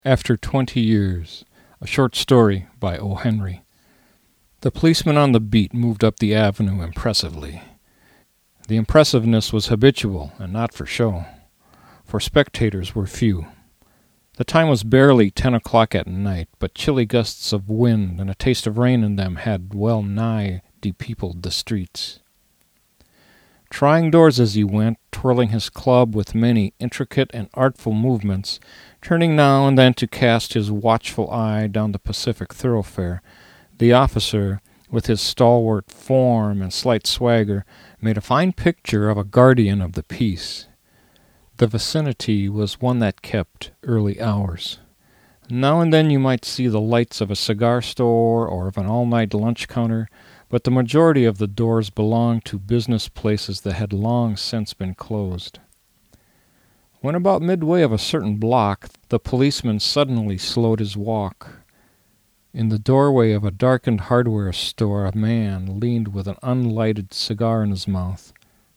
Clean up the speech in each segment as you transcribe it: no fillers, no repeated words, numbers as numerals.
After 20 Years, a short story by O. Henry. The policeman on the beat moved up the avenue impressively. The impressiveness was habitual and not for show, for spectators were few. The time was barely 10 o'clock at night, but chilly gusts of wind and a taste of rain in them had well nigh depeopled the streets. Trying doors as he went, twirling his club with many intricate and artful movements, turning now and then to cast his watchful eye down the Pacific thoroughfare, the officer, with his stalwart form and slight swagger, made a fine picture of a guardian of the peace. The vicinity was one that kept early hours. Now and then you might see the lights of a cigar store or of an all-night lunch counter, but the majority of the doors belonged to business places that had long since been closed. When about midway of a certain block, the policeman suddenly slowed his walk. In the doorway of a darkened hardware store, a man leaned with an unlighted cigar in his mouth.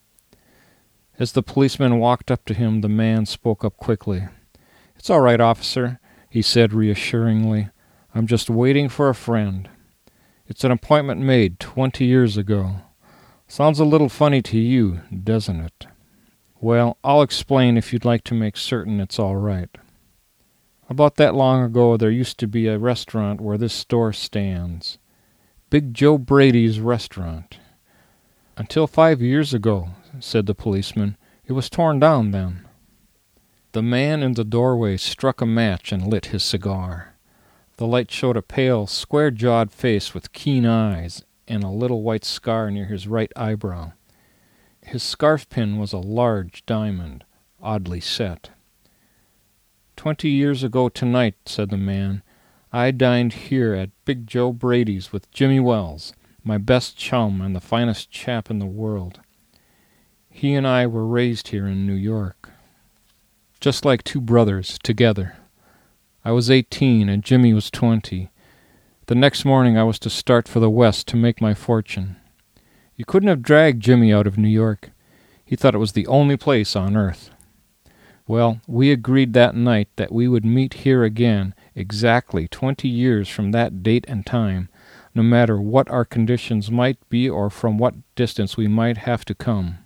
As the policeman walked up to him, the man spoke up quickly. "It's all right, officer," he said reassuringly. "I'm just waiting for a friend. It's an appointment made 20 years ago. Sounds a little funny to you, doesn't it? Well, I'll explain if you'd like to make certain it's all right. About that long ago there used to be a restaurant where this store stands. Big Joe Brady's restaurant. Until 5 years ago," said the policeman. "It was torn down then." The man in the doorway struck a match and lit his cigar. The light showed a pale, square-jawed face with keen eyes and a little white scar near his right eyebrow. His scarf-pin was a large diamond, oddly set. 20 years ago tonight," said the man, "I dined here at Big Joe Brady's with Jimmy Wells, my best chum and the finest chap in the world. He and I were raised here in New York. Just like two brothers, together. I was 18 and Jimmy was 20. The next morning I was to start for the West to make my fortune. You couldn't have dragged Jimmy out of New York. He thought it was the only place on earth. Well, we agreed that night that we would meet here again exactly 20 years from that date and time, no matter what our conditions might be or from what distance we might have to come.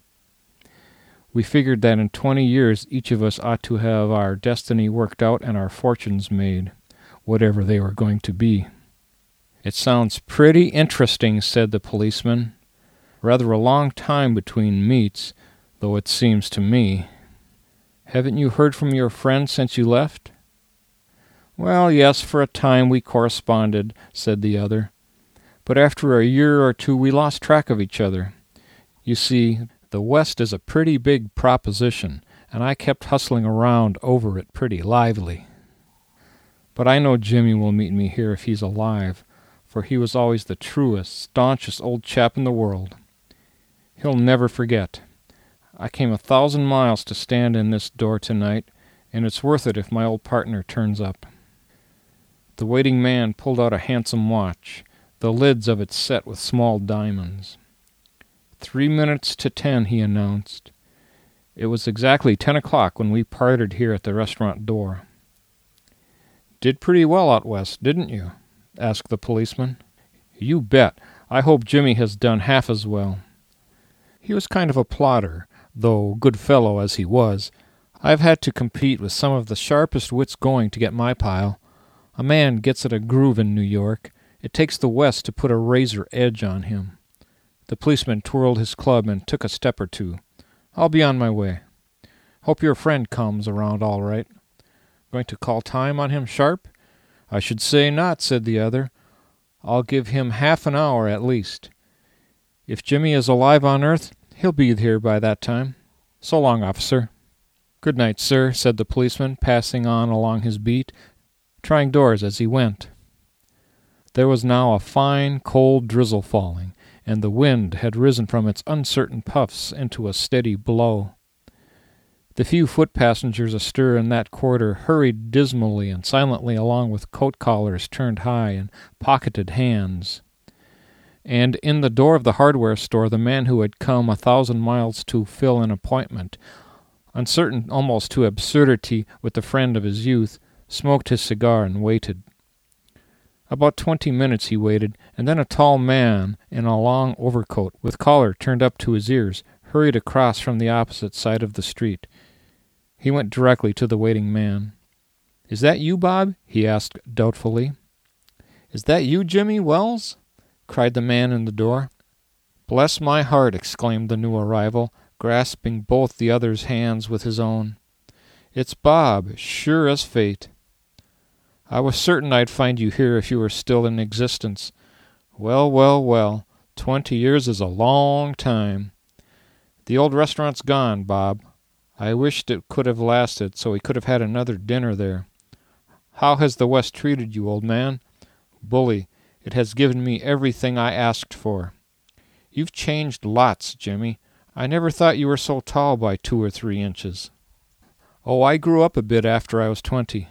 We figured that in 20 years each of us ought to have our destiny worked out and our fortunes made, whatever they were going to be." "It sounds pretty interesting," said the policeman. "Rather a long time between meets, though it seems to me. Haven't you heard from your friend since you left?" "Well, yes, for a time we corresponded," said the other. "But after a year or two we lost track of each other. You see, the West is a pretty big proposition, and I kept hustling around over it pretty lively. But I know Jimmy will meet me here if he's alive, for he was always the truest, staunchest old chap in the world. He'll never forget. I came 1,000 miles to stand in this door tonight, and it's worth it if my old partner turns up." The waiting man pulled out a handsome watch, the lids of it set with small diamonds. 3 minutes to 10, he announced. It was exactly 10 o'clock when we parted here at the restaurant door. "Did pretty well out West, didn't you?" asked the policeman. "You bet. I hope Jimmy has done half as well. He was kind of a plodder, though good fellow as he was. I've had to compete with some of the sharpest wits going to get my pile. A man gets at a groove in New York. It takes the West to put a razor edge on him." The policeman twirled his club and took a step or two. "I'll be on my way. Hope your friend comes around all right. Going to call time on him sharp?" "I should say not," said the other. "I'll give him half an hour at least. If Jimmy is alive on earth, he'll be here by that time. So long, officer." "Good night, sir," said the policeman, passing on along his beat, trying doors as he went. There was now a fine, cold drizzle falling, and the wind had risen from its uncertain puffs into a steady blow. The few foot passengers astir in that quarter hurried dismally and silently along with coat collars turned high and pocketed hands. And in the door of the hardware store the man who had come 1,000 miles to fill an appointment, uncertain almost to absurdity with the friend of his youth, smoked his cigar, and waited. About 20 minutes he waited, and then a tall man in a long overcoat, with collar turned up to his ears, hurried across from the opposite side of the street. He went directly to the waiting man. "Is that you, Bob?" he asked doubtfully. "Is that you, Jimmy Wells?" cried the man in the door. "Bless my heart!" exclaimed the new arrival, grasping both the other's hands with his own. "It's Bob, sure as fate. I was certain I'd find you here if you were still in existence. Well, well, well, 20 years is a long time. The old restaurant's gone, Bob. I wished it could have lasted so we could have had another dinner there. How has the West treated you, old man?" "Bully. It has given me everything I asked for." "You've changed lots, Jimmy. I never thought you were so tall by 2 or 3 inches. "Oh, I grew up a bit after I was 20.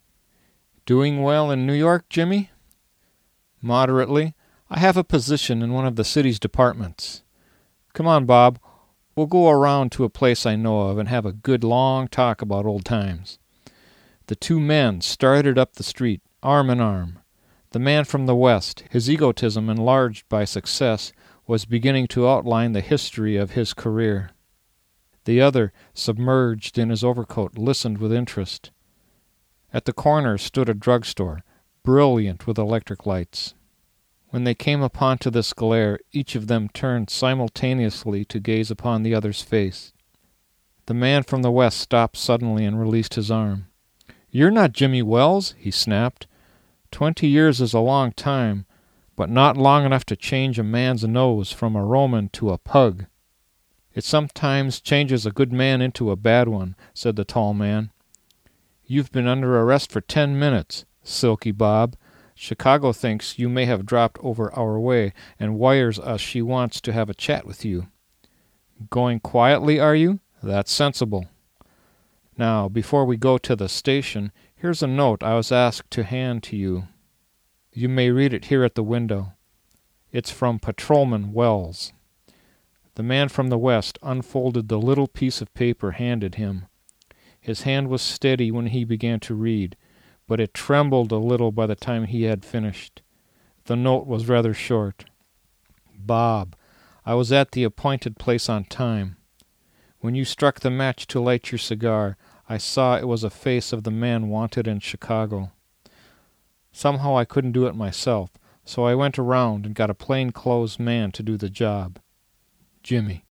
"Doing well in New York, Jimmy?" "Moderately. I have a position in one of the city's departments. Come on, Bob. We'll go around to a place I know of and have a good long talk about old times." The two men started up the street, arm in arm. The man from the West, his egotism enlarged by success, was beginning to outline the history of his career. The other, submerged in his overcoat, listened with interest. At the corner stood a drugstore, brilliant with electric lights. When they came upon to this glare, each of them turned simultaneously to gaze upon the other's face. The man from the West stopped suddenly and released his arm. "You're not Jimmy Wells," he snapped. 20 years is a long time, but not long enough to change a man's nose from a Roman to a pug." "It sometimes changes a good man into a bad one," said the tall man. "You've been under arrest for 10 minutes, Silky Bob. Chicago thinks you may have dropped over our way and wires us she wants to have a chat with you. Going quietly, are you? That's sensible. Now, before we go to the station, here's a note I was asked to hand to you. You may read it here at the window. It's from Patrolman Wells." The man from the West unfolded the little piece of paper handed him. His hand was steady when he began to read, but it trembled a little by the time he had finished. The note was rather short. "Bob, I was at the appointed place on time. When you struck the match to light your cigar, I saw it was a face of the man wanted in Chicago. Somehow I couldn't do it myself, so I went around and got a plain-clothes man to do the job. Jimmy."